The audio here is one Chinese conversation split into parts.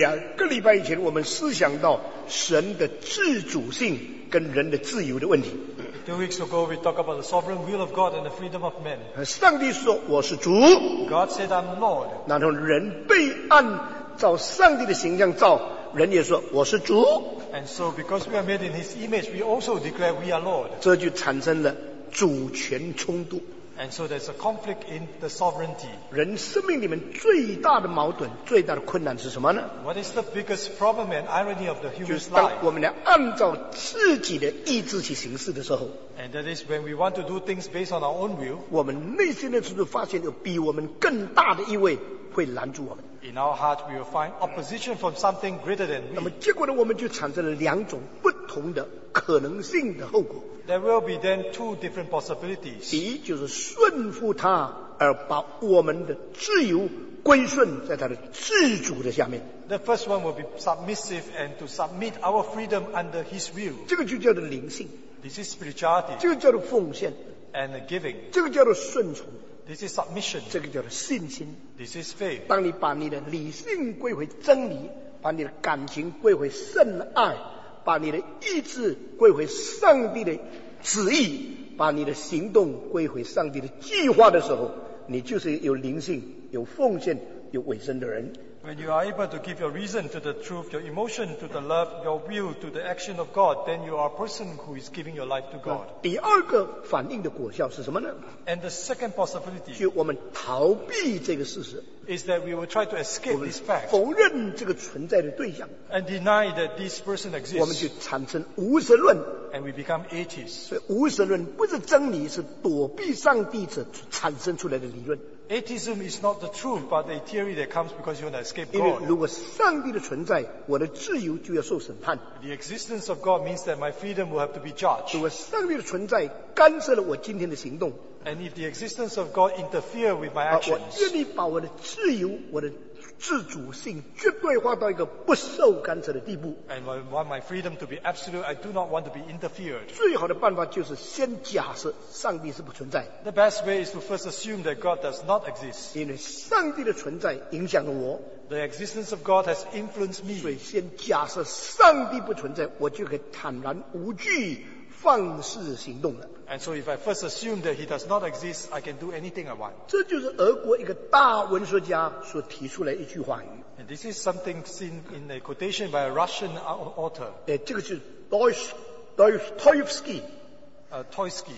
2个礼拜以前，我们思想到神的自主性跟人的自由的问题。 2 weeks ago, we talked about the sovereign will of God and the freedom of men. 上帝说我是主， God said, I'm Lord. 然后人被按照上帝的形象造，人也说我是主， And so, because we are made in His image, we also declare we are Lord. 这就产生了主权冲突。 And so there's a conflict in the sovereignty. 人生命里面最大的矛盾、最大的困难是什么呢？ What is the biggest problem and irony of the 就 human 是当 life? 我们来按照自己的意志去行事的时候， And that is when we want to do things based on our own will. 我们内心的处处发现有比我们更大的一位会拦住我们。 In our heart, we will find opposition from something greater than 那么 we. 结果呢，我们就产生了2种不同的可能性的后果。 There will be then 2 different possibilities. 第一就是顺服他，而把我们的自由归顺在他的自主的下面， The first one will be submissive and to submit our freedom under His will. 这个就叫做灵性， This is spirituality 这个叫做奉献， and giving. 这个叫做顺从， This is submission. 这个叫做信心。 This is faith. 当你把你的理性归回真理，把你的感情归回圣爱，把你的意志归回上帝的旨意，把你的行动归回上帝的计划的时候，你就是有灵性、有奉献、有委身的人。 When you are able to give your reason to the truth, your emotion to the love, your will to the action of God, then you are a person who is giving your life to God. 第二个反应的果效是什么呢？ And the second possibility 就我们逃避这个事实， is that we will try to escape 我们 this fact 否认这个存在的对象， and deny that this person 我们就 exists, 产生无神论。 and we become atheists. 所以无神论不是真理，是躲避上帝者产生出来的理论。 Atheism is not the truth, but a theory that comes because you want to escape 因为 God. 如果上帝的存在，我的自由就要受审判； The existence of God means that my freedom will have to be judged. 如果上帝的存在干涉了我今天的行动， And if the existence of God interfere with my 我 actions, 愿意把我的自由、我的自主性绝对化到一个不受干涉的地步。 and I want my freedom to be absolute, I do not want to be interfered. 最好的办法就是先假设上帝是不存在， The best way is to first assume that God does not exist. 因为上帝的存在影响了我， The existence of God has influenced 所以 me. 先假设上帝不存在，我就可以坦然无惧放肆行动了。 And so if I first assume that He does not exist, I can do anything I want. 这就是俄国一个大文学家所提出来一句话语。 And this is something seen in a quotation by a Russian author, 这个就是 Dostoevsky， Toysky,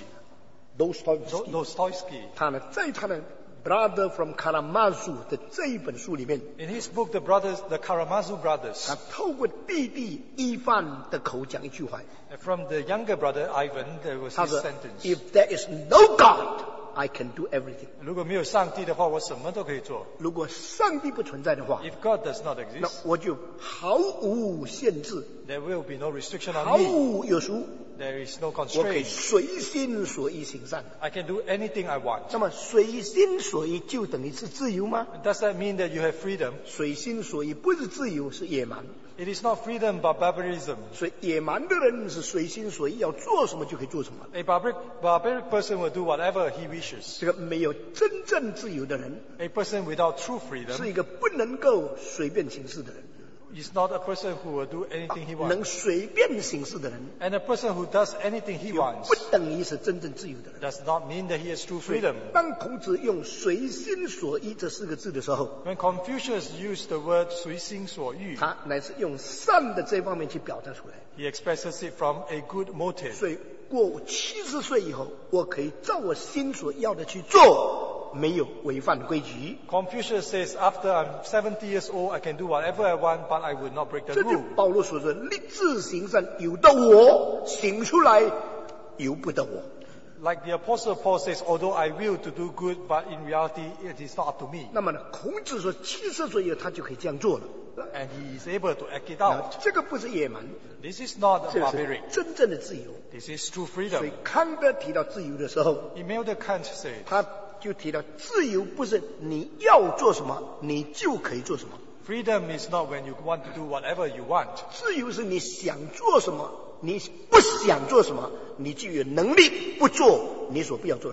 Dostoevsky， 他呢在他的 Brother from Karamazov 的这一本书里面， In his book, the Karamazov brothers, 他透过弟弟伊范的口讲一句话， from the younger brother Ivan, there was 他 this 说 sentence. If there is no God, I can do everything。 如果没有上帝的话，我什么都可以做。 如果上帝不存在的话， If God does not 那 exist, 我就毫无限制， there will be no restriction 毫 on me. 无约束， There is no 我可以 constraint. 随心所欲行善。 I can do anything I want. 那么随心所欲就等于是自由吗？ Does that mean that you have freedom? 随心所欲不是自由，是野蛮。 It is not freedom, but barbarism. 所以野蛮的人是随心所欲，要做什么就可以做什么。 A barbaric person will do whatever he wishes. 这个没有真正自由的人， A person without true 是 freedom 一个不能够随便行事的人。 is not a person who will do anything he 能 wants. 随便行事的人， And a person who does anything he 不 wants 等于是真正自由的人。 does not mean that he has true freedom. 当孔子用随心所欲这4个字的时候， When Confucius used the word 随心所欲, 他乃是用善的这方面去表达出来。 he expresses it from a good motive. 所以过70岁以后，我可以照我心所要的去做，没有违反规矩。 Confucius says, after I'm 70 years old, I can do whatever I want, but I will not break the 这就 rule. 保罗所说：“立志行善，由得我；行出来，由不得我。” Like the Apostle Paul says, although I will to do good, but in reality it is not up to me. 那么呢，孔子说70岁以后他就可以这样做了。 And he is able to act it out. 这个不是野蛮， This is not 这个 barbaric. 是真正的自由。 This is true 所以 freedom. 康德提到自由的时候， Immanuel Kant said, 他就提到自由不是你要做什么你就可以做什么， freedom is not when you want to do whatever you want. 自由是你想做什么，你不想做什么，你就有能力不做你所不要做的事情。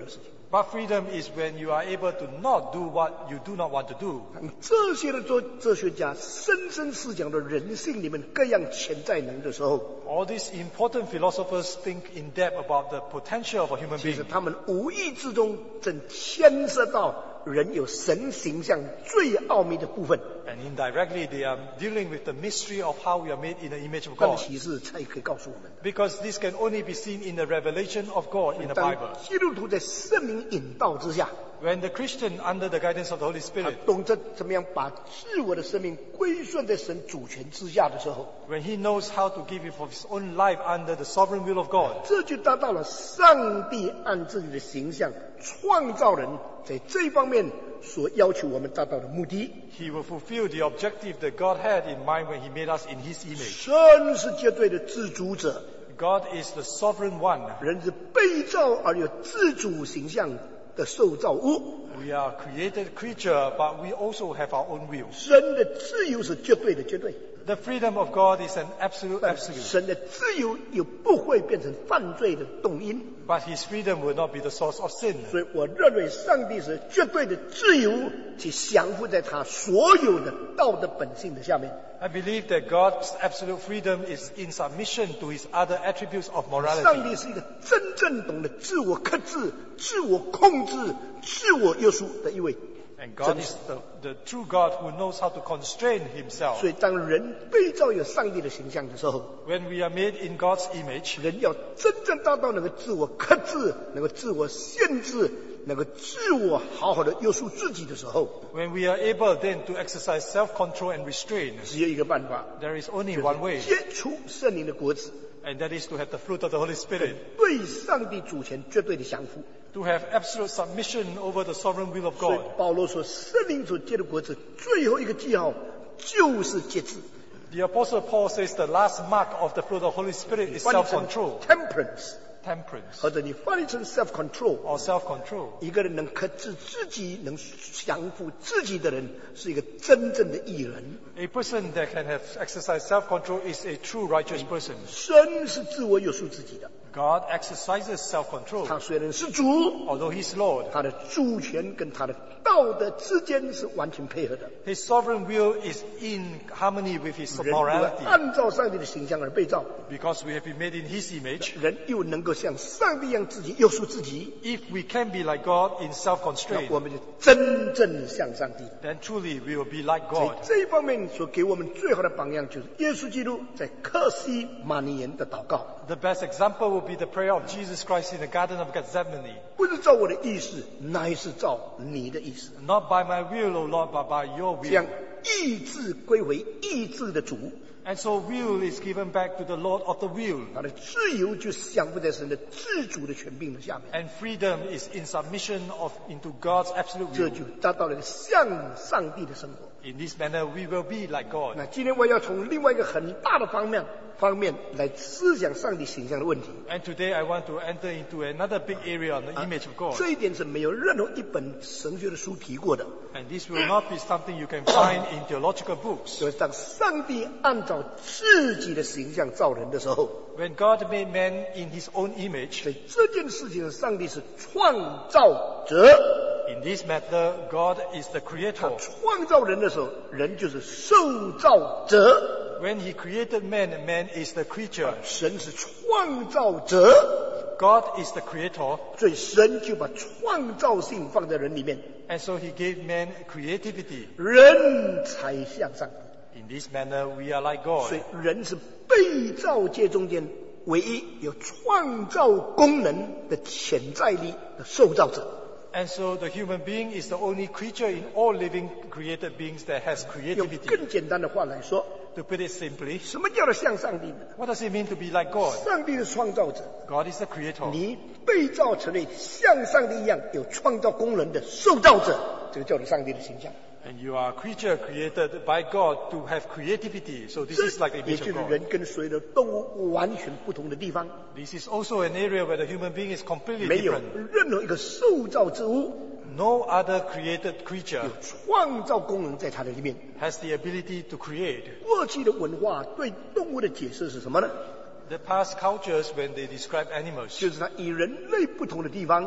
But freedom is when you are able to not do what you do not want to do. 这些的哲学家深深思想着人性里面各样潜在能的时候， All these important philosophers think in depth about the potential of a human 其实 being. 他们无意之中正牵涉到人有神形象最奥秘的部分。 And indirectly they are dealing with the mystery of how we are made in the image of 但 God. 启示才可以告诉我们， Because this can only be seen in the revelation of God in the 当 Bible. 基督徒在圣灵引导之下， When the Christian, under the guidance of the Holy 他 Spirit, 懂得怎么样把自我的生命归顺在神主权之下的时候， when he knows how to give it for his own life under the sovereign will of God, 这就达到了上帝按自己的形象创造人，在这一方面所要求我们达到的目的。 he will fulfill the objective that God had in mind when he made us in his image. 神是绝对的自主者， God is the sovereign one. 人是被造而有自主形象的受造物。 We are created creature, but we also have our own will. 神的自由是绝对的，绝对。 The freedom of God is an absolute 但是 absolute. 神的自由又不会变成犯罪的动因。 But his freedom will not be the source of sin. 所以我认为上帝是绝对的自由，去降服在他所有的道德本性的下面。 I believe that God's absolute freedom is in submission to his other attributes of 上 morality. 帝是一个真正懂得自我克制、自我控制、自我约束的一位。 And God is the true God who knows how to constrain himself. 所以当人被造有上帝的形象的时候， When we are made in God's image, 人要真正达到能够自我克制、能够自我限制、能够自我好好的约束自己的时候， when we are able then to exercise self-control and restraint, 只有一个办法， there is only one way, 接触圣灵的果子， and that is to have the fruit of the Holy Spirit, 对上帝主权绝对的降服。 to have absolute submission over the sovereign will of 所以 God. 保罗说，圣灵所结的果子，最后一个记号就是节制， The Apostle Paul says the last mark of the fruit of the Holy Spirit is 翻译成 self-control, temperance， temperance, 或者你翻译成 self-control。 or self-control. 一个人能克制自己、能降服自己的人，是一个真正的义人。 A person that can have exercised self-control is a true righteous person. 神是自我约束自己的， God exercises self-control. 他虽然是主， Although he's Lord, 他的主权跟他的道德之间是完全配合的。 his sovereign will is in harmony with his 人又 morality. 按照上帝的形象而被造， Because we have been made in his image, 人又能够像上帝一样自己约束自己， if we can be like God in 那 self-constraint, 我们就真正像上帝。 then truly we will be like 所以 God. 这一方面所给我们最好的榜样，就是耶稣基督在克西马尼园的祷告。 The best example will be the prayer of Jesus Christ in the Garden of Gethsemane. 不是照我的意思，乃是照你的意思。 Not by my will, O Lord, but by your 这样 will. 意志归回意志的主， And so will is given back to the Lord of the will. 他的自由就降服在神的自主的权柄的下面， And freedom is in submission into God's absolute 这 will. 就达到了一个像上帝的生活。 In this manner, we will be like God. 那今天我要从另外一个很大的方面来思想上帝形象的问题。 And today I want to enter into another big area on the image of God. 这一点是没有任何一本神学的书提过的， And this will not be something you can find in theological books. 就是当上帝按照自己的形象造人的时候， When God made man in his own image, 在这件事情上，上帝是创造者。 in this matter, God is the 他 creator. 创造人的时候，人就是受造者。 When he created man, man is the creature. 神是创造者， God is the creator. 所以神就把创造性放在人里面， And so he gave man creativity. 人才向上帝。 In this manner, we are like 所 God. 以人是被造界中间唯一有创造功能的潜在力的受造者。 And so the human being is the only creature in all living created beings that has 用 creativity. 更简单的话来说， To put it simply, 什么叫做像上帝呢？ what does it mean to be like God? 上帝是创造者， God is the creator. 你被造成为像上帝一样有创造功能的受造者，这个叫做上帝的形象。 And you are a creature created by God to have creativity. So this is like the 也 image 就 of 是人 God. 跟所有的动物完全不同的地方， This is also an area where the human being is completely 没有 different. 任何一个受造之物 No other created creature 有创造功能在它的里面。 has the ability to create. 过去的文化对动物的解释是什么呢？ The past cultures, when they describe animals, 就是它与人类不同的地方，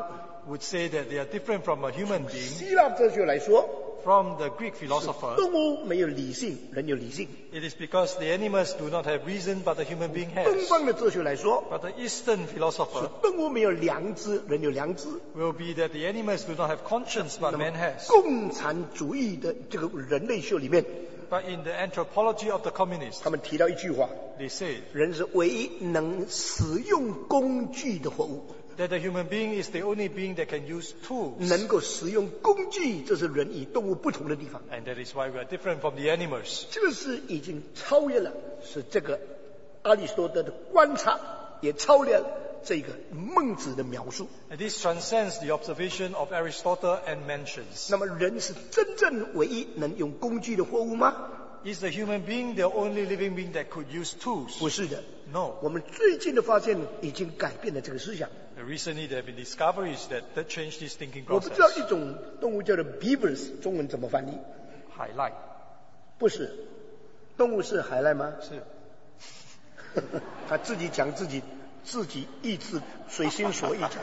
would say that they are different from a human being. 希腊哲学来说， From the Greek philosopher, 动物没有理性，人有理性。 it is because the animals do not have reason, but the human being 东 has. 方的哲学来说， But the Eastern philosopher 动物没有良知，人有良知。 will be that the animals do not have conscience, but man has. 共产主义的这个人类学里面， But in the anthropology of the communists, 他们提到一句话： they say 人是唯一能使用工具的活物。 that the human being is the only being that can use tools. 能够使用工具，这是人与动物不同的地方。 And that is why we are different from the animals. 这个是已经超越了，是这个阿里士多德的观察，也超越了这个孟子的描述。 And this transcends the observation of Aristotle and mentions. 那么，人是真正唯一能用工具的活物吗？ Is the human being the only living being that could use tools? 不是的。 No. 我们最近的发现已经改变了这个思想。 Recently there have been discoveries that change this thinking 我不知道 process. 一种动物叫做 beavers， 中文怎么翻译？ Highlight. 不是，动物是海赖吗？ 是。 他自己讲自己意志随心所欲讲。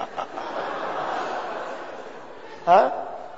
啊？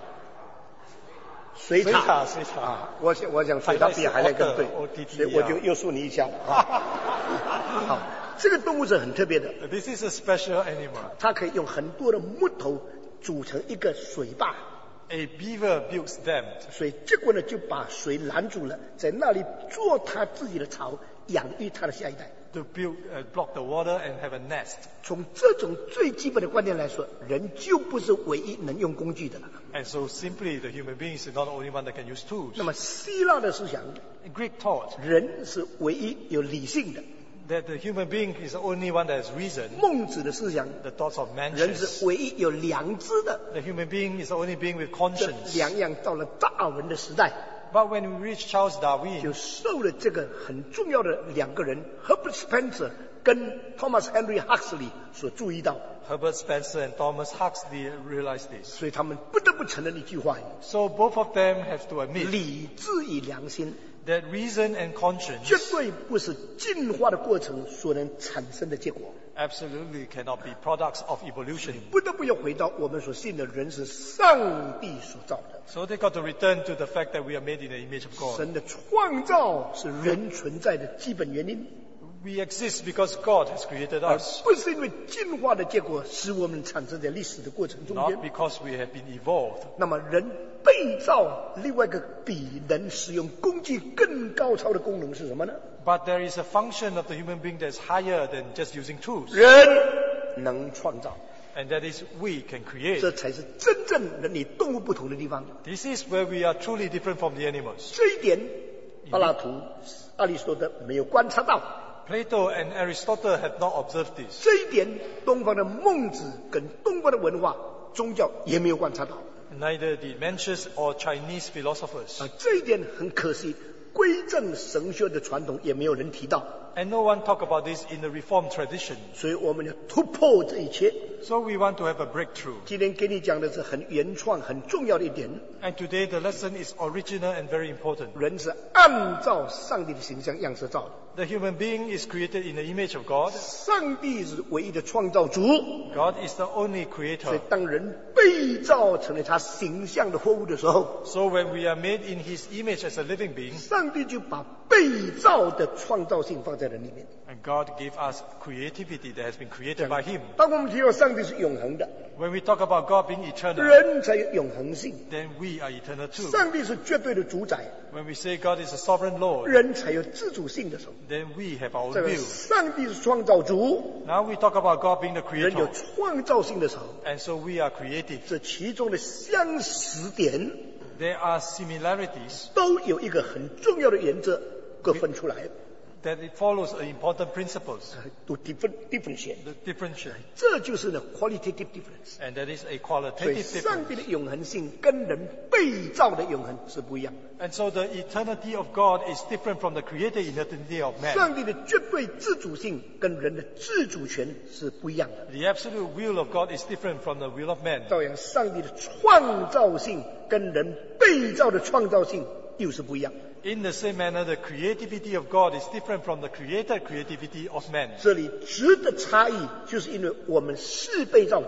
水獭， 水獭啊！我想水獭比海赖更对，所以我就又输你一下了啊！好，这个动物是很特别的， This is a special animal. 它可以用很多的木头组成一个水坝， A beaver builds dam. 所以结果呢就把水拦住了，在那里做它自己的巢，养育它的下一代。 To build, block the water and have a nest. 从这种最基本的观念来说，人就不是唯一能用工具的了。 And so simply the human being is not the only one that can use tools. 那么希腊的思想， Greek taught 人是唯一有理性的； that the human being is the only one that has reason. 孟子的思想， The thoughts of 人是 mentions. 唯一有良知的。 The human being is the only being with 这 conscience. 两样到了达尔文的时代， But when we reach Charles 就 Darwin, 受了这个很重要的两个人 Herbert Spencer 跟 Thomas Henry Huxley 所注意到， Herbert Spencer and Thomas Huxley realized this. 所以他们不得不承认一句话： So both of them have to admit 理智与良心 that reason and 绝 conscience 对不是进化的过程所能产生的结果。 absolutely cannot be products of evolution. 不得不要回到我们所信的人是上帝所造的， So they got to return to the fact that we are made in the image of God. 神的创造是人存在的基本原因， We exist because God has created 而 us, 不是因为进化的结果使我们产生在历史的过程中 not 间。 because we have been evolved. 那么人被造另外一个比人使用工具更高超的功能是什么呢？ But there is a function of the human being that's higher than just using tools. 人能创造， And that is we can create. 这才是真正人与动物不同的地方。 This is where we are truly different from the animals. 这一点，柏拉图、阿里士多德没有观察到。 Plato and Aristotle have not observed this. 这一点，东方的孟子跟东方的文化、宗教也没有观察到。 Neither the Mencius or Chinese philosophers. 这一点很可惜，归正神学的传统也没有人提到。 And no one talk about this in the Reformed tradition. 所以我们要突破这一切。 So we want to have a breakthrough. 今天给你讲的是很原创、很重要的一点： And today the lesson is original and very important. 人是按照上帝的形象样式造的。 The human being is created in the image of God. 上帝是唯一的创造主， God is the only 所以 creator. 当人被造成为他形象的货物的时候， So when we are made in His image as a living being, 上帝就把被造的创造性放在人里面。 and God gave us creativity that has been created by Him. 当我们提到上帝是永恒的， When we talk about God being eternal, 人才有永恒性。 then we are eternal too. 上帝是绝对的主宰， When we say God is a sovereign Lord, 人才有自主性的时候。 then we have our 这 own 个 will. 上帝是创造主， Now we talk about God being the 人有 creator, 创造性的时候， and so we are creative. 这其中的相似点 There are similarities 都有一个很重要的原则，各分出来， that it follows important principles, 都differentiate。 the differentiate, 这就是呢 qualitative difference。 and that is a 所以 qualitative 上帝 difference. 的永恒性跟人被造的永恒是不一样的。 And so the eternity of God is different from the created eternity of man. 上帝的绝对自主性跟人的自主权是不一样的。 The absolute will of God is different from the will of man. 照样，上帝的创造性跟人被造的创造性又是不一样的。 In the same manner, the creativity of God is different from the created creativity of man. 这里值得差异，就是因为我们是被造者，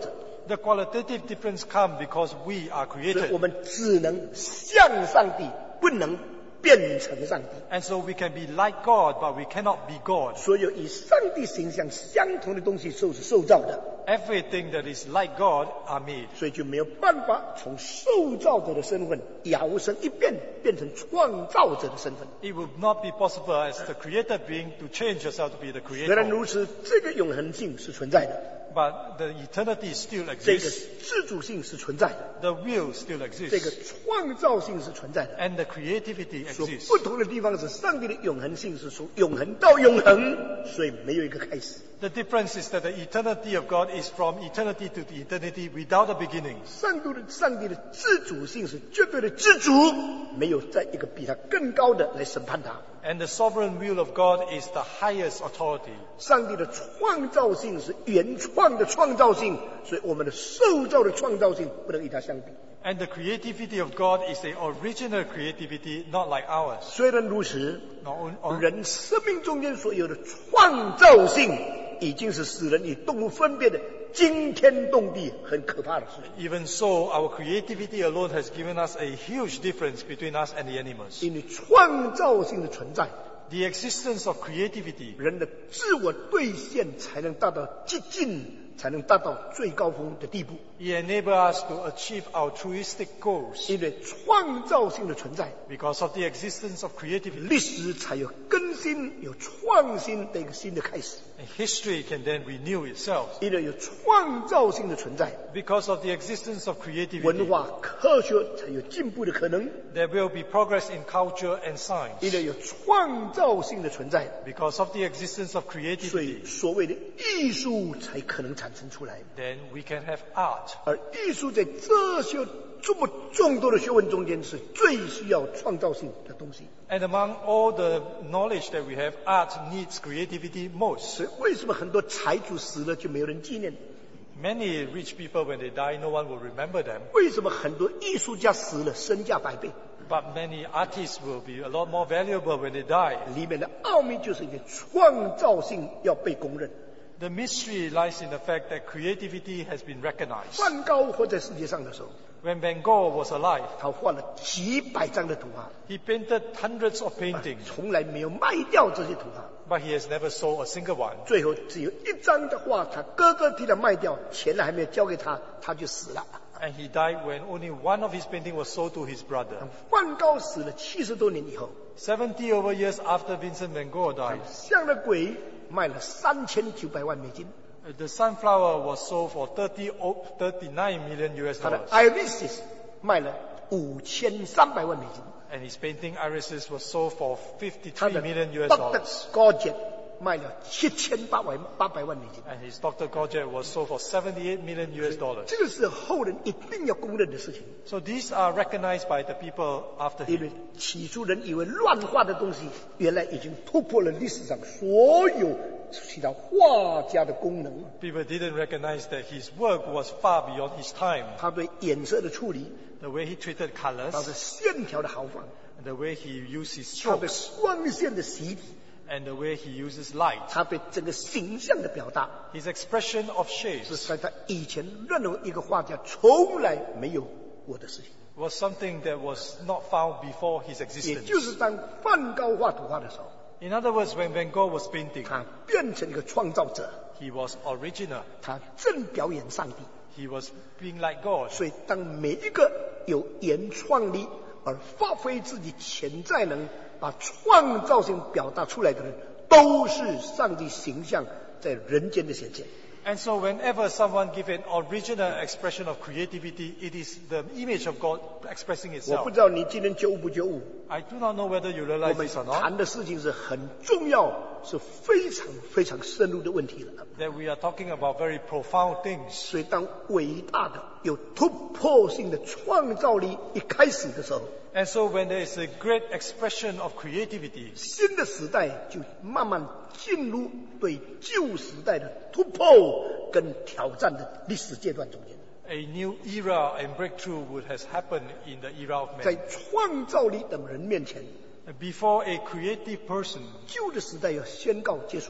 The qualitative difference comes because we are 所以 created. 我们只能像上帝，不能变成上帝。 And so we can be like God, but we cannot be God. 所有与上帝形象相同的东西都是受造的， Everything that is like God are made. 所以就没有办法从受造者的身份摇身一变，变成创造者的身份。 It would not be possible as the created being to change yourself to be the 虽然 creator. 如此，这个永恒性是存在的， But the eternity still 这个 exists. 自主性是存在的， The will still 这个 exists. 创造性是存在的。 And the creativity 所 exists. 不同的地方是上帝的永恒性是从永恒到永恒，所以没有一个开始。 The difference is that the eternity of God is from eternity to the eternity without a beginning. 上帝的自主性是绝对的自主，没有在一个比他更高的来审判他。 And the sovereign will of God is the highest authority. 上帝的创造性是原创的创造性，所以我们的受造的创造性不能与它相比。 And the creativity of God is the original creativity, not like ours. 虽然如此， No, 人生命中间所有的创造性，已经是使人与动物分别的惊天动地、很可怕的事情。 Even so, our creativity alone has given us a huge difference between us and the animals. 因为创造性的存在， The existence of creativity 人的自我兑现才能达到极尽，才能达到最高峰的地步。 it enables us to achieve altruistic goals. 因为创造性的存在， Because of the existence of creativity, 历史才有更新、有创新的一个新的开始。 and history can then renew itself. 因为有创造性的存在， Because of the existence of 文 creativity, 化科学才有进步的可能。 there will be progress in culture and science. 因为有创造性的存在， Because of the existence of 所 creativity, 以所谓的艺术才可能产生出来。 then we can have art. 而艺术在这些这么众多的学问中间，是最需要创造性的东西。 And among all the knowledge that we have, art needs creativity most. 所以为什么很多财主死了就没有人纪念？ Many rich people, when they die, no one will remember them. 为什么很多艺术家死了身价百倍？ But many artists will be a lot more valuable when they die. 里面的奥秘就是一个创造性要被公认。 The mystery lies in the fact that creativity has been recognized. 梵高活在世界上的时候， When Van Gogh was alive, 他画了几百张的图画， he painted hundreds of paintings, 从来没有卖掉这些图画。 but he has never sold a single one. 最后只有一张的画，他哥哥替他卖掉，钱还没有交给他，他就死了。 And he died when only one of his paintings was sold to his brother. 梵高死了70多年以后， 70 over years after Vincent Van Gogh died, 向了鬼卖了3900万美金， the sunflower was sold for 39 million US 他的 dollars. Irises 卖了5300万美金， And his painting Irises was sold for 53 他的 million US Dr. dollars. Gauguin 卖了7800万美金。 And his Dr. Gauguin was sold for 78 million US dollars. 这个是后人一定要公认的事情， So these are recognized by the people after 因 him. 为起初人以为乱画的东西，原来已经突破了历史上所有其他画家的功能。 People didn't recognize that his work was far beyond his time. 他对颜色的处理， The way he treated 他的 colors, 线条的豪放， and the way he used his 他对 strokes, 光线的洗礼， and the way he uses light. 他对整个形象的表达， His expression of 是 shapes 在他以前任何一个画家从来没有过的事情。 was something that was not found before his 也就 existence. 是当梵高画图画的时候， In other words, when Van Gogh was painting, 他变成一个创造者， he was original. 他正表演上帝。 He was being like God. 所以，当每一个有原创力而发挥自己潜在能把创造性表达出来的人，都是上帝形象在人间的显现。 And so whenever someone gives an original expression of creativity, it is the image of God expressing 我 itself. 不知道你今天觉悟不觉悟？ I do not know whether you 我 realize 们 this or not, 谈的事情是很重要，是非常非常深入的问题了。 that we are talking about very profound things. 所以，当伟大的、有突破性的创造力一开始的时候， And so when there is a great expression of creativity, 新的时代就慢慢进入对旧时代的突破跟挑战的历史阶段中间。 a new era and breakthrough would has happened in the era of 在 man. 创造力等人面前， Before a creative person, 旧的时代要宣告结束，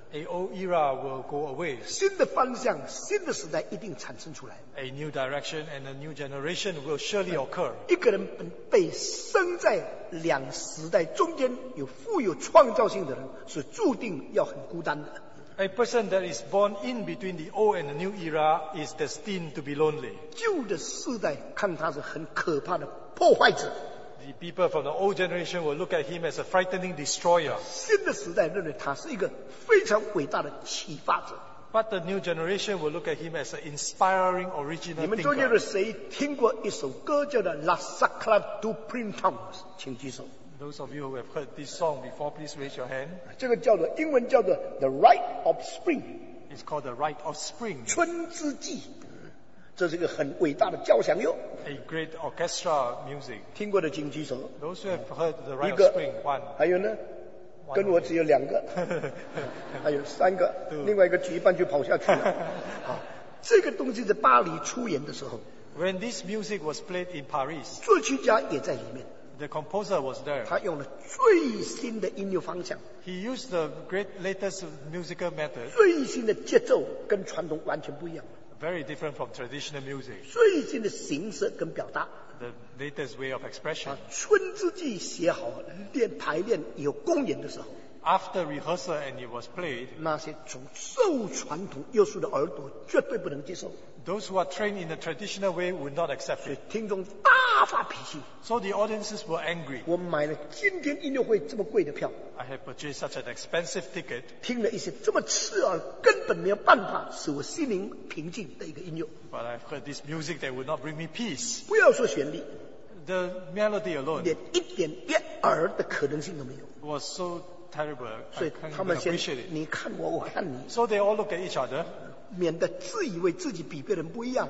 A old era will go away. 新的方向、新的时代一定产生出来。 A new direction and a new generation will surely occur. 一个人被生在两时代中间，有富有创造性的人，是注定要很孤单的。 A person that is born in between the old and the new era is destined to be lonely. 旧的世代看他是很可怕的破坏者， The people from the old generation will look at him as a frightening destroyer. 新的时代认为他是一个非常伟大的启发者。 But the new generation will look at him as an inspiring 你 original 们中间的 thinker. 谁听过一首歌叫做《La Sacra du Printemps》？请举手。 Those of you who have heard this song before, please raise your hand. 这个叫做英文叫做 The Rite of Spring， It's called the Rite of Spring, 春之祭。这是一个很伟大的交响乐， a great orchestra music. 听过的请举手。 Those who have heard the 一 Rite of 个 Spring, one. 还有呢？跟我只有2个，还有3个，另外一个举一半就跑下去了。好，这个东西在巴黎出演的时候， When this music was played in Paris, 作曲家也在里面， the composer was there. 他用了最新的音乐方向， He used the great latest musical method, 最新的节奏跟传统完全不一样， very different from traditional music, 最新的形式跟表达。 the latest way of expression. 春之祭写好排练以后公演的时候， After rehearsal and it was played, 那些受传统约束的耳朵绝对不能接受， those who are trained in the traditional way would not accept 所以 it. 听众大发脾气。 So the audiences were angry. 我买了今天音乐会这么贵的票， I have purchased such an expensive ticket, 听了一些这么刺耳、根本没有办法使我心灵平静的一个音乐。 but I've heard this music that would not bring me peace. 不要说旋律， The melody alone 连一点悦耳的可能性都没有。 was so terrible. 所 I 以 can't 他 even 们先 appreciate it. 你看我，我看你， So they all looked at each other, 免得自以为自己比别人不一样，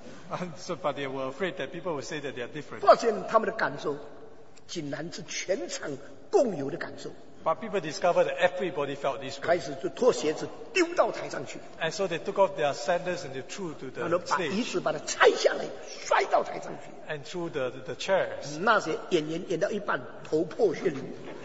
but they were afraid that people would say that they are different. 发现他们的感受竟然是全场共有的感受， But people discovered that everybody felt this way. 开始就脱鞋子丢到台上去， And so they took off their sandals and they threw to 然后 the 把椅 stage 子把它拆下来摔到台上去。 and threw the chairs. 那些演员演到一半头破血流，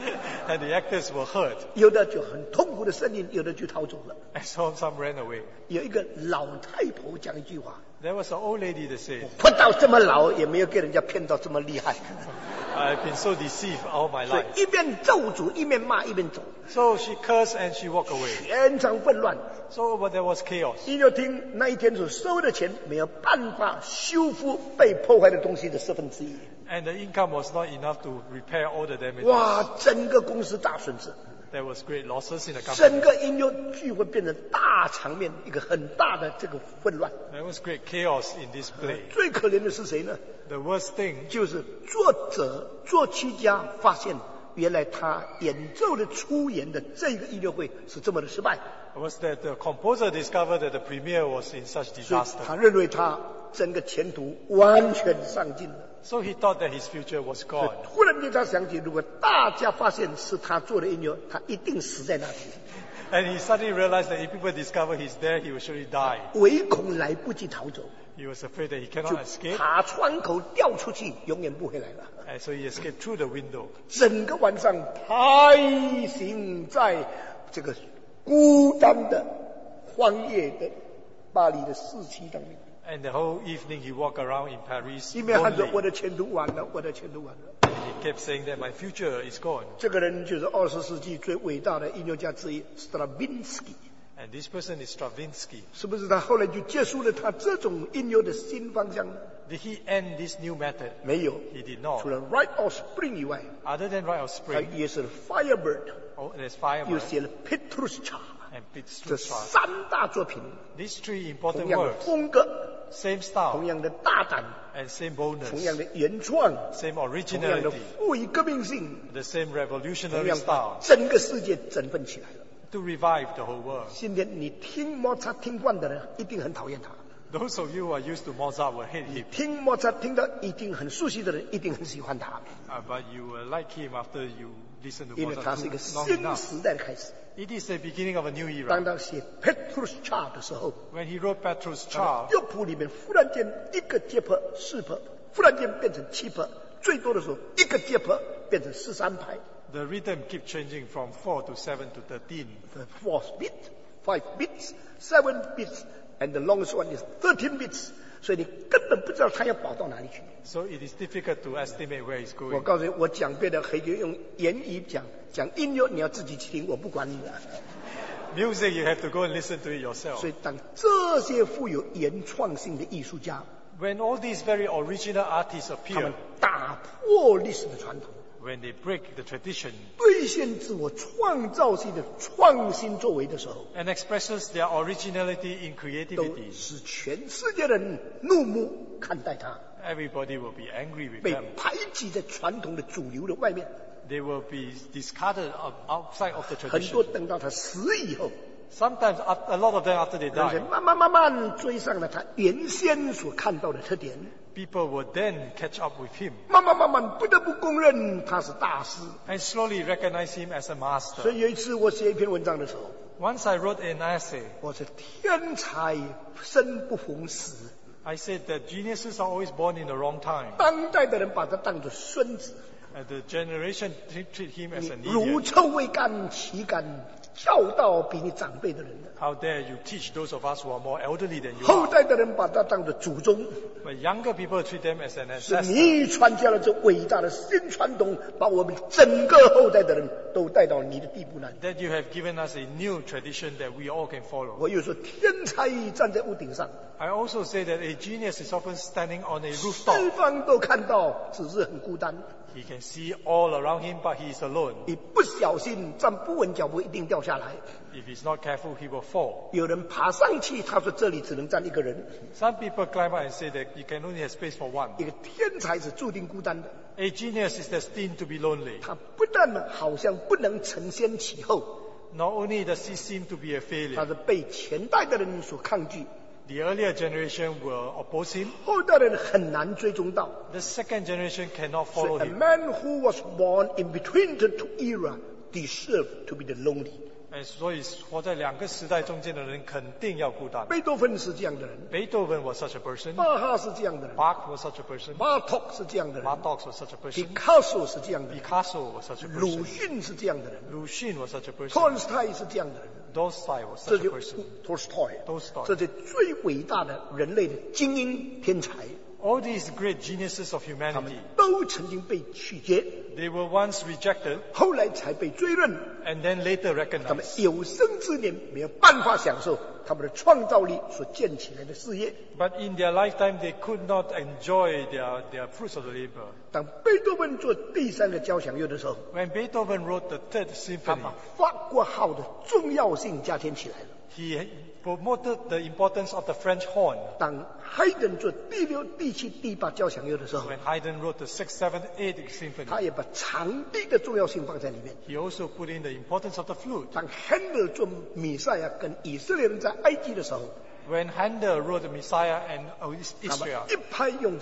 And the actors were hurt. 有的就很痛苦的声音，有的就逃走了。 And so some ran away. 有一个老太婆讲一句话： There was an old lady that said, 活到这么老，也没有给人家骗到这么厉害。 I've been so deceived all my 所 life. 以一边咒诅，一边骂，一边走， So she cursed and she walked away. 全场混乱。 So but there was chaos. 音乐厅那一天所收的钱，没有办法修复被破坏的东西的1/10。 And the income was not enough to repair all the damages. 哇，整个公司大损失， There was great losses in the 整 company. 个音乐聚会变成大场面，一个很大的这个混乱。 There was great chaos in this play. 最可怜的是谁呢？ The worst thing 就是作者、作曲家发现，原来他演奏的出演的这个音乐会是这么的失败， was that the composer discovered that the premiere was in such 所以 disaster. 他认为他整个前途完全丧尽了。 So he thought that his future was 所以 gone. 突然间他想起，如果大家发现是他做的音乐，他一定死在那里， And he suddenly realized that if people discover he's there, he will surely die. 唯恐来不及逃走， He was afraid that he 就 cannot escape. 爬窗口掉出去，永远不回来了。 And so he escaped through the window. 整个晚上爬行在这个孤单的荒野的巴黎的市区当中， And the whole evening he walked around in Paris 一面喊着 lonely. 我的前途完了，我的前途完了。 And he kept saying that my future is gone. 这个人就是20世纪最伟大的音乐家之一 Stravinsky， And this person is Stravinsky. 是不是他后来就结束了他这种音乐的新方向呢？ Did he end this new method? 没有， He did not. 除了 Rite of Spring 以外， Other than Rite of 他 Spring, 也是 Firebird， oh, there's 又 Firebird 写了 Petrushka， and 这 Petrushka. 3大作品， These three 同 important 样的 works, 风格， same 同 style 样的大胆， and same 同样 boldness, 的原创， same 同样的 originality, 富于革命性， the same 同 revolutionary 样把 style 整个世界振奋起来了。 to revive the whole world. 今天你听莫扎听惯的人，一定很讨厌他； Those of you who are used to Mozart will hate him, 听莫扎听得一定很熟悉的人，一定很喜欢他， but you will like him after you listen to 因为他 Mozart 是一个 long 新 enough. 时代的开始。 It is the beginning of a new 当 era. 他写 Petrushka 的时候， When he wrote Petrushka, 乐谱里面忽然间一个节拍4拍，忽然间变成7拍，最多的时候一个节拍变成13拍。 The rhythm keeps changing from 4 to 7 to 13. The fourth beat, 5 beats, 7 beats, and the longest one is 13 beats. 所以你根本不知道他要跑到哪里去。 So it is difficult to estimate where he's 我 going. 告诉你，我讲别的可以用言语讲，讲音乐你要自己去听，我不管你的。 Music, you have to go and listen to it yourself. 所以当这些富有原创性的艺术家， When all these very original artists 他们 appear, 打破历史的传统， when they break the tradition 兑现自我创造性的创新作为的时候， and expresses their originality in 都 creativity, 使全世界的人怒目看待他， everybody will be angry with 被 them. 排挤在传统的主流的外面。 They will be discarded outside of the 很多 tradition. 等到他死以后， Sometimes, a lot of them after they 有人 die, 慢慢追上了他原先所看到的特点， people will then catch up with him 慢慢不得不公认他是大师。 and slowly recognize him as a 所 master. 以有一次我写一篇文章的时候， Once I wrote an essay, 我说天才生不逢时， I said that geniuses are always born in the wrong time. 当代的人把他当作孙子， And the generation treat him as an 乳 idiot. 臭未干，岂敢教导比你长辈的人呢？ How dare you teach those of us who are more elderly than you 后 are? 代的人把他当作祖宗， But younger people treat them as an 是 ancestor. 你传下了这伟大的新传统，把我们整个后代的人都带到你的地步那里。 That you have given us a new tradition that we all can follow. 我又说，天才站在屋顶上， I also say that a genius is often standing on a rooftop. 四方都看到，只是很孤单。 He can see all around him, but he is alone. 你不小心站不稳脚步，一定掉下来。 If he's not careful, he will fall. 有人爬上去，他说这里只能站一个人。 Some people climb up and say that you can only have space for one. 一个天才是注定孤单的， A genius is destined to be lonely. 他不但好像不能承先启后， Not only does he seem to be a 他 failure, 是被前代的人所抗拒， the earlier generation will oppose him. 后代的人很难追踪到。 The second generation cannot 所 follow 以 a him. man who was born in between the two era deserved to be the lonely。 所以活在两个时代中间的人肯定要孤单。 贝多芬是这样的人， Beethoven was such a person. 巴哈是这样的人， Bach was such a person. 巴托是这样的人， Bartok was such a 皮 person. 卡索是这样的人， Picasso was such a 鲁 person. 迅是这样的人， Lushin was such a 托尔 person. 斯泰是这样的人。 Tolstoy was 这 such a 就 person. 托尔斯泰， Tolstoy. 这是最伟大的人类的精英天才， All these great geniuses of 他们 humanity, 都曾经被拒绝， they were once rejected 后来才被追认。 and then later 他们 recognized. 有生之年没有办法享受他们的创造力所建起来的事业。 But in their lifetime, they could not enjoy their fruits of the labor. 当贝多芬做第三个交响乐的时候， When Beethoven wrote the Third 他 Symphony, 把法国号的重要性加添起来了。 he promoted the importance of the French horn. 当海顿做第六、第七、第八交响乐的时候， When Haydn wrote the 6th, 7th, 8th Symphony, 他也把长笛的重要性放在里面。 he also put in the importance of the flute. 当亨德做弥赛亚跟以色列人在埃及的时候， When Handel wrote the Messiah and 他们 Israel, 一拍用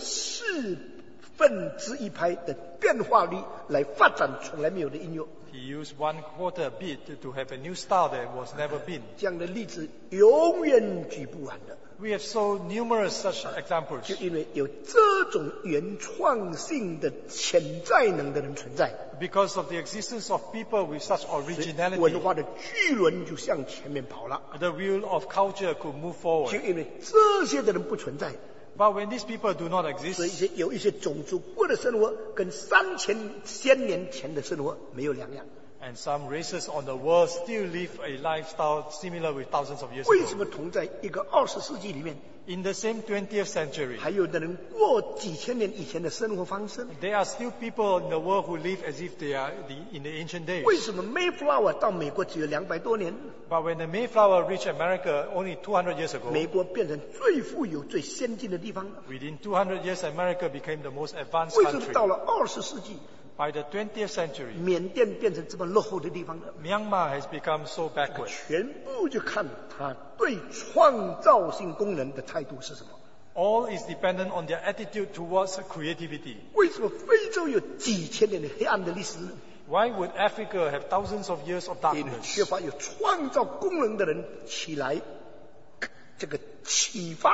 1/4拍的变化率来发展从来没有的音乐。 he used 1/4 beat to have a new style that was never been. 这样的例子永远举不完的， We have so numerous such 就 examples 因为有这种原创性的潜在能的人存在， because of the existence of people with such 文 originality. 化的巨轮就向前面跑了。 The wheel of culture could move 就 forward. 因为这些的人不存在， But when these people do not 所以 exist, 有一些种族过的生活跟3000年前的生活没有两样。 and some races on the world still live a lifestyle similar with thousands of years 为什 ago. 么同在一个20世纪里面， In the same 20th century, 还有的人过几千年以前的生活方式？ there are still people in the world who live as if they are in the ancient days. 为什么 Mayflower 到美国只有200多年， But when the Mayflower reached America only 200 years ago, 美国变成最富有、最先进的地方？ within 200 years, America became the most advanced 为什么 country. 到了20世纪， By the 20th century, 缅甸变成这么落后的地方呢？ Myanmar has become so backward. 全部就看他对创造性功能的态度是什么。 All is dependent on their attitude towards creativity. 为什么非洲有几千年的黑暗的历史呢？ Why would Africa have thousands of years of 因为 darkness? 缺乏有创造功能的人起来，这个启发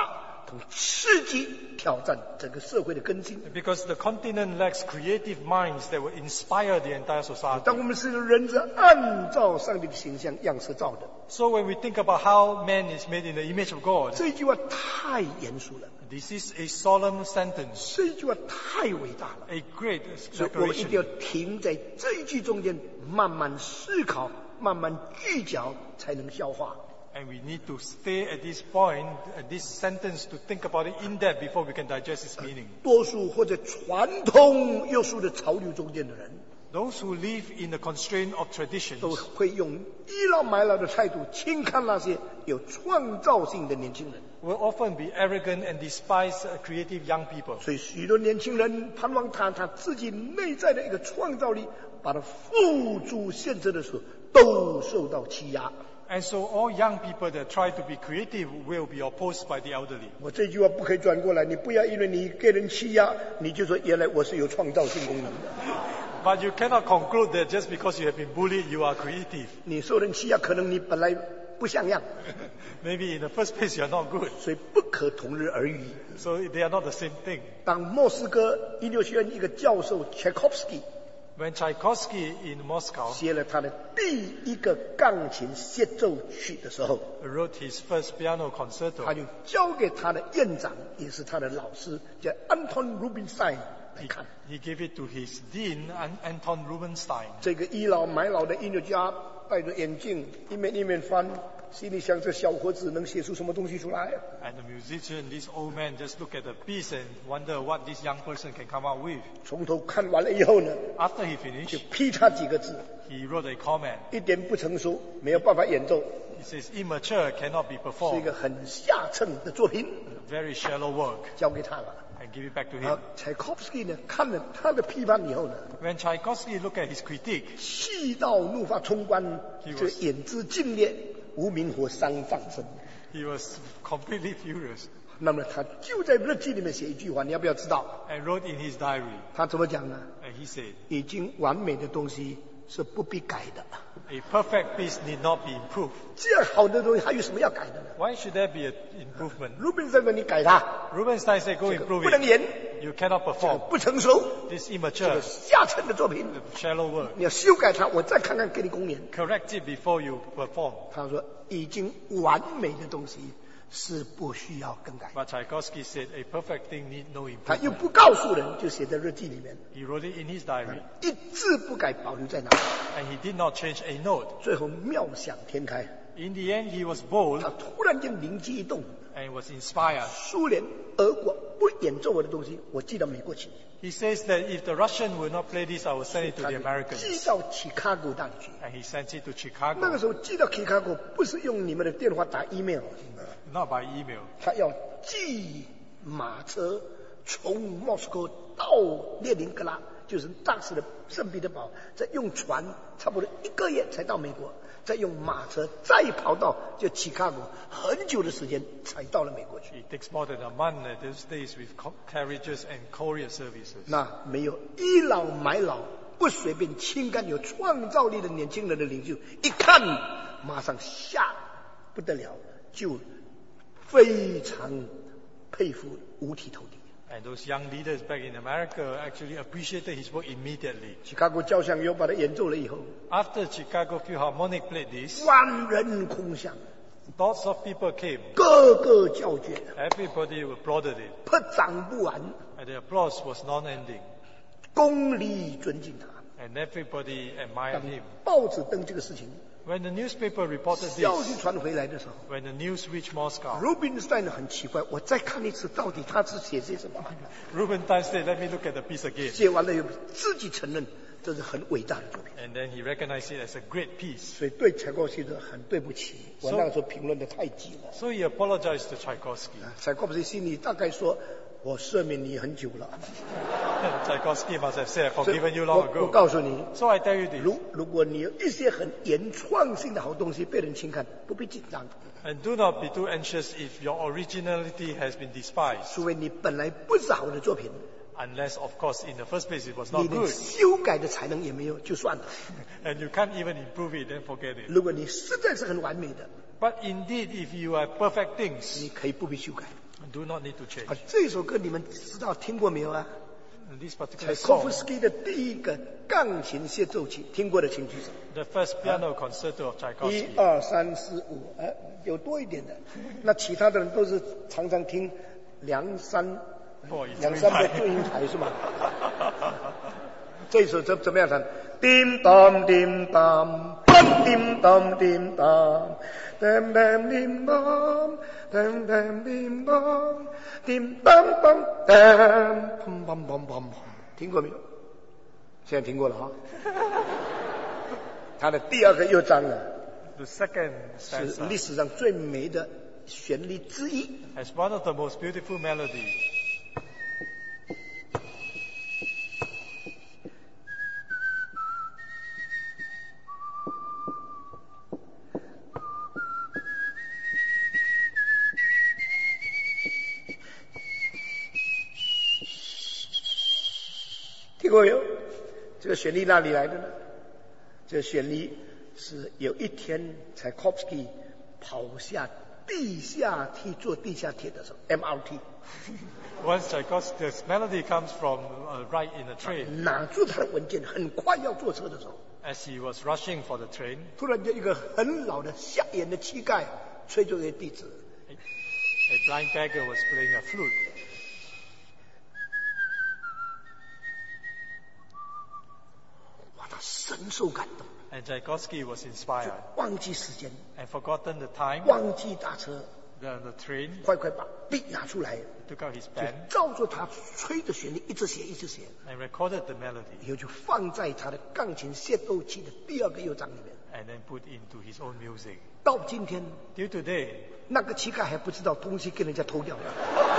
同刺激挑战整个社会的更新。 Because the continent lacks creative minds that will inspire the entire society. 当我们是人是按照上帝的形象样式造的， So when we think about how man is made in the image of God, 这句话太严肃了， this is a solemn sentence, 这句话太伟大了， a great 所以我们一定要 declaration. 停在这一句中间，慢慢思考，慢慢聚焦，才能消化。 And we need to stay at this point, at this sentence, to think about it in depth before we can digest its meaning. 多数或者传统约束的潮流中间的人， Those who live in the constraint of traditions 都会用倚老卖老的态度轻看那些有创造性的年轻人。 will often be arrogant and despise creative young people. 所以许多年轻人盼望他自己内在的一个创造力，把他付诸现实的时候，都受到欺压。 And so all young people that try to be creative will be opposed by the elderly. 我这句话不可以转过来，你不要因为你给人欺压，你就说原来我是有创造性功能的。 But you cannot conclude that just because you have been bullied, you are creative. 你受人欺压，可能你本来不像样， Maybe in the first place you are not good. 所以不可同日而语。 So they are not the same thing. 当莫斯科音乐学院一个教授 Tchaikovsky When Tchaikovsky in Moscow 写了他的第一个钢琴协奏曲的时候， wrote his first piano 他 concerto, 就交给他的院长，也是他的老师，叫 Anton Rubinstein 来看。 he gave it to his dean, Anton Rubinstein. 这个倚老卖老的音乐家戴着眼镜，一面翻，心里想：这小伙子能写出什么东西出来？ And the musician, this old man, just look at the piece and wonder what this young person can come up with. 从头看完了以后呢， After he 就 finished, 批他几个字： he wrote a comment. 一点不成熟，没有办法演奏， He says, immature cannot be 是一 performed. 个很下乘的作品， Very shallow work. 交给他了。 And give it back to 然后 him. Tchaikovsky 呢，看了他的批判以后呢， When Tchaikovsky looked at his critique, 气到怒发冲冠， He 这 was- 眼之尽裂，无名火伤放生。 he was completely furious 那么他就在日记里面写一句话，你要不要知道？ and wrote in his diary. 他怎么讲呢？ And he said, 已经完美的东西是不必改的， a perfect piece need not be improved. 这样好的东西还有什么要改的呢 Why should there be an improvement? ？Rubinstein 说你改它， Rubinstein said, go 这个 improve 不能 it. 演， You cannot 这个 perform. 不成熟， This 这 immature, 个下沉的作品， shallow work. 你要修改它，我再看看给你公演。 Correct it before you perform. 他说已经完美的东西是不需要更改， But Tchaikovsky said, a perfect thing need no 他又 improvement. 不告诉人，就写在日记里面， He wrote it in his diary. 一字不改，保留在那。 And he did not change a note. 最后妙想天开， In the end, he was bold 他突然间灵机一动， and was inspired. 苏联、俄国不演奏我的东西，我寄到美国去。 He says that if the Russian will not play this, I will send it to 他 the 寄 Americans. 到契卡哥那里去。 And he sent it to 那个 Chicago, 时候寄到契卡哥，不是用你们的电话打 email， not by email. 他要寄马车从莫斯科到列宁格拉，就是当时的圣彼得堡，再用船差不多1个月才到美国，再用马车再跑到就契卡哥，很久的时间才到了美国去。 It takes more than a month at those days with carriages and courier services. 那没有倚老卖老、不随便轻看有创造力的年轻人的领袖，一看马上吓不得了，就非常佩服，五体投地。 And those young leaders back in America actually appreciated his work immediately. 芝加哥交响乐把它演奏了以后， After Chicago Philharmonic played this, 万人空巷， lots of people came. 个个叫绝， Everybody applauded it. 拍掌不完， And the applause was non-ending. 公理尊敬他。 And everybody admired 当 him. 报纸登这个事情， When the newspaper reported 消 this, 息传回来的时候 when the news reached Moscow, ，Rubinstein 很奇怪，我再看一次，到底他是写些什么？ Rubinstein said, let me look at the piece again. 写完了以后，自己承认这是很伟大的作品。 And then he recognized it as a great piece. 所以对柴可夫斯基很对不起，我那个时候评论的太急了。 So he apologized to Tchaikovsky. 柴可夫斯基心里大概说：“我赦免你很久了。 Tchaikovsky must have said, I've 所以 forgiven you 我 long ago. 告诉你， So I tell you this, 如果你有一些很原创性的好东西被人轻看，不必紧张， and do not be too anxious if your originality has been despised. 除非你本来不是好的作品， Unless, of course, in the first place it was 你 not 连 good. 修改的才能也没有，就算了。 And you can't even improve it, then forget it. 如果你实在是很完美的， But indeed, if you have perfect things, 你可以不必修改。 Do not need to change. 啊，这首歌你们知道听过没有啊？ And this 柴 particular 可 song, 夫斯基的第一个钢琴协奏曲，听过的请举手。 the first piano concerto of 1、 Tchaikovsky. 2、3、4、5，有多一点的。那其他的人都是常常听梁山哦梁山伯祝英台是吗？这首怎么样弹？叮当叮当，梆叮当叮当，噔噔叮当，噔噔叮当，叮当当噔，砰砰砰砰砰，听过没有？现在听过了哈。他的第二个乐章呢， The second 是 stanza 历史上最美的旋律之一。 has one of the most beautiful melodies. 听过没有？这个旋律哪里来的呢？这个旋律是有一天柴可夫斯基跑下地下梯，坐地下铁的时候 ，MRT， Once Tchaikovsky's melody comes from right in the train. 拿住他的文件，很快要坐车的时候， As he was rushing for the train, 突然间一个很老的瞎眼的乞丐吹奏一个笛子， a blind beggar was playing a flute. 哇，他深受感动， And Tchaikovsky was inspired 忘记时间， and forgotten the time. 忘记打车， The train 快快把笔拿出来， took out his 就 pen 照着他吹的旋律一直写一直写， and recorded the melody 以后就放在他的钢琴协奏曲的第二个乐章里面。 and then put into his own music. 到今天， Till today, 那个乞丐还不知道东西跟人家偷掉了，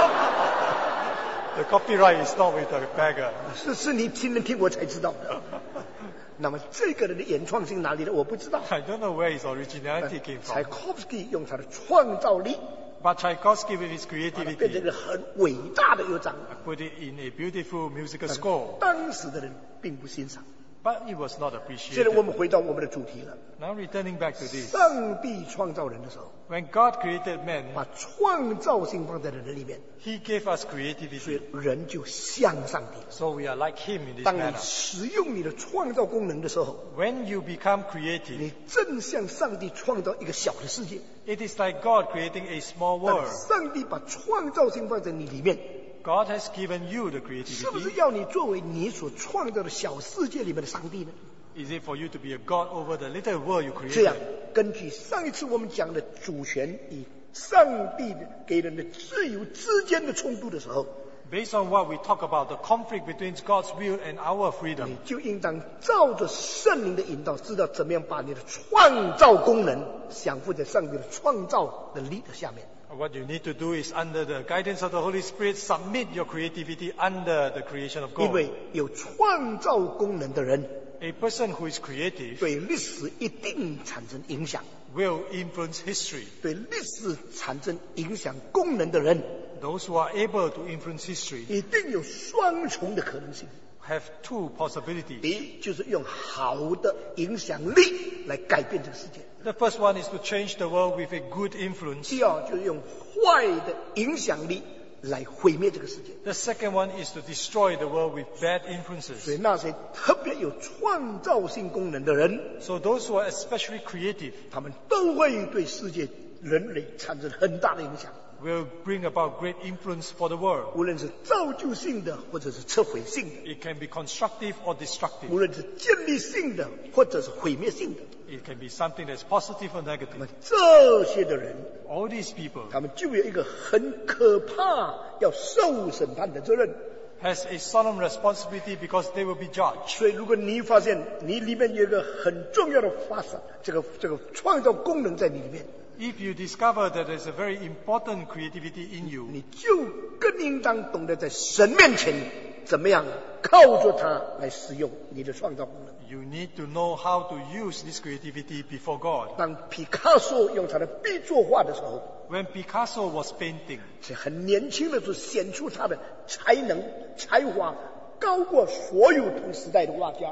the copyright is not with the beggar. 是你听我才知道的。那么这个人的原创性哪里的我不知道。 I don't know where his originality came 柴 from. 可夫斯基用他的创造力， But Tchaikovsky, with his 把它变成 creativity, 一个很伟大的乐章。 put it in a beautiful musical score. 当时的人并不欣赏。 But it was not 现在我 appreciated. 们回到我们的主题了。 Now returning back to this, 上帝创造人的时候， when God created man, 把创造性放在人里面， He gave us 所 creativity. 以人就像上帝。 So we are like Him in this 当你 manner. 使用你的创造功能的时候， When you become creative, 你正向上帝创造一个小的世界。 it is like God creating a small 但 world. 上帝把创造性放在你里面， God has given you the 是不是 creativity. 要你作为你所创造的小世界里面的上帝呢？ Is it for you to be a God over the little world you 这样 created?， 根据上一次我们讲的主权与上帝给人的自由之间的冲突的时候， Based on what we talk about, the conflict between God's will and our 你 freedom, 就应当照着圣灵的引导，知道怎么样把你的创造功能降服在上帝的创造的力的下面。 what you need to do is, under the guidance of the Holy Spirit, submit your creativity under the creation of 因 God. 为有创造功能的人， A person who is creative 对历史一定产生影响。 will influence history. 对历史产生影响功能的人， Those who are able to influence history 一定有双重的可能性。 have two possibilities. 第一，就是用好的影响力来改变这个世界； The first one is to change the world with a good influence. 第二，就是用坏的影响力来毁灭这个世界。 The second one is to destroy the world with bad 所以 influences. 那些特别有创造性功能的人， So those who are especially creative 他们都会对世界人类产生很大的影响， will bring about great influence for the world. 无论是造就性的，或者是摧毁性的； It can be constructive or destructive. 无论是建立性的，或者是毁灭性的。 It can be something that's positive or 那 negative. 么这些的人， All these people 他们就有一个很可怕要受审判的责任。 has a solemn responsibility because they will be judged. 所以，如果你发现你里面有一个很重要的发展，这个创造功能在你里面， If you discover that there's a very important creativity in you, 你就更应当懂得在神面前怎么样靠着它来使用你的创造功能。 you need to know how to use this creativity before God. 当毕卡索用他的壁作画的时候， When Picasso was painting, 是很年轻的时候显出他的才能才华，高过所有同时代的画家。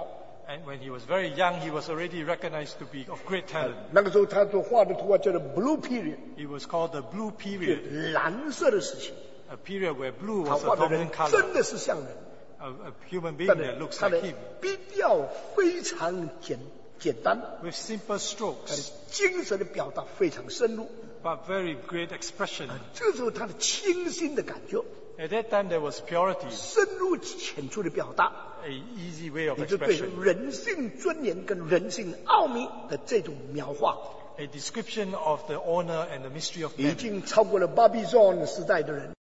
And when he was very young, he was already recognized to be of great talent. 那个时候他所画的图画叫做 Blue Period， It was called the Blue 就 Period, 蓝色的时期。 a period where blue 他 was 画 a 的人 dominant color, 真的是像人， a human being 但 that 是 looks 他的 like him, 笔调非常简单， with simple 他的 strokes, 精神的表达非常深入。 but very great expression. 这个时候他的清新的感觉， At that time, there was purity, 深入浅出的表达， a easy way of 也就对 expression, 人性尊严跟人性奥秘的这种描画， a description of the honor and the mystery of 已 man. 经超过了巴比伦时代的人。